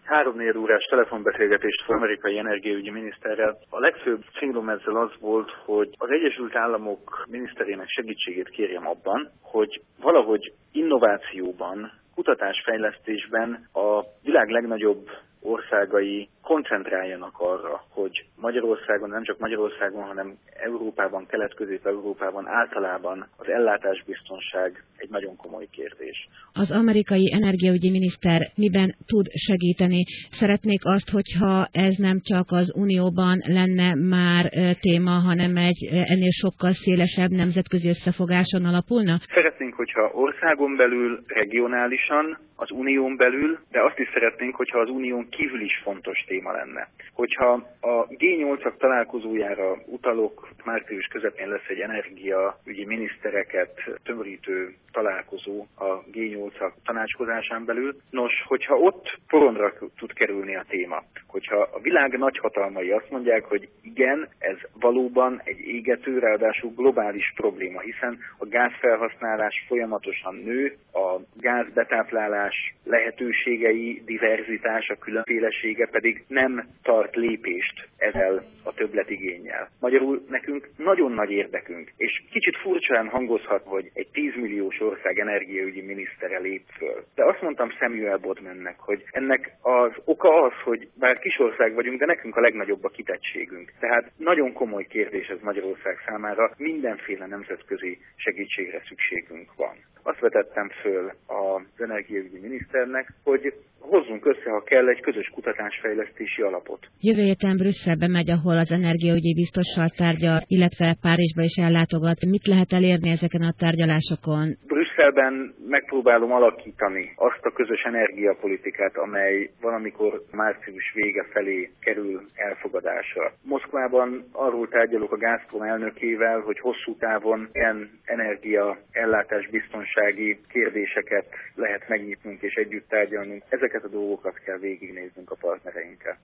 3-4 órás telefonbeszélgetést az amerikai energiaügyi miniszterrel. A legfőbb célom ezzel az volt, hogy az Egyesült Államok miniszterének segítségét kérjem abban, hogy valahogy innovációban, kutatásfejlesztésben a világ legnagyobb országai koncentráljanak arra, hogy Magyarországon, nem csak Magyarországon, hanem Európában, Kelet-Közép-Európában általában az ellátásbiztonság egy nagyon komoly kérdés. Az amerikai energiaügyi miniszter miben tud segíteni? Szeretnék azt, hogyha ez nem csak az Unióban lenne már téma, hanem egy ennél sokkal szélesebb nemzetközi összefogáson alapulna? Szeretnénk, hogyha országon belül, regionálisan, az Unión belül, de azt is szeretnénk, hogyha az Unión kívül is fontos téma lenne. Hogyha a G8-ak találkozójára utalok, március közepén lesz egy energiaügyi minisztereket tömörítő találkozó a G8-ak tanácskozásán belül. Nos, hogyha ott porondra tud kerülni a téma, hogyha a világ nagyhatalmai azt mondják, hogy igen, ez valóban egy égető, ráadásul globális probléma, hiszen a gázfelhasználás folyamatosan nő, a gázbetáplálás lehetőségei, diverzitás, a különfélesége pedig nem tart lépést ezzel a többletigénnyel. Magyarul nekünk nagyon nagy érdekünk, és kicsit furcsán hangozhat, hogy egy 10 milliós ország energiaügyi minisztere lép föl. De azt mondtam Samuel Bodmannek, hogy ennek az oka az, hogy bár kisország vagyunk, de nekünk a legnagyobb a kitettségünk. Tehát nagyon komoly kérdés ez Magyarország számára, mindenféle nemzetközi segítségre szükségünk van. Azt vetettem föl az energiaügyi miniszternek, hogy hozzunk össze, ha kell, egy közös kutatásfejlesztési alapot. Jövő héten Brüsszelbe megy, ahol az energiaügyi biztossal tárgyal, illetve Párizsba is ellátogat. Mit lehet elérni ezeken a tárgyalásokon? Brüsszelben megpróbálom alakítani azt a közös energiapolitikát, amely valamikor március vége felé kerül elfogadásra. Moszkvában arról tárgyalok a Gazprom elnökével, hogy hosszú távon ilyen energiaellátás biztonsági kérdéseket lehet megnyitnunk és együtt tárgyalnunk. Ezeket a dolgokat kell végignéznünk a partnereinkkel.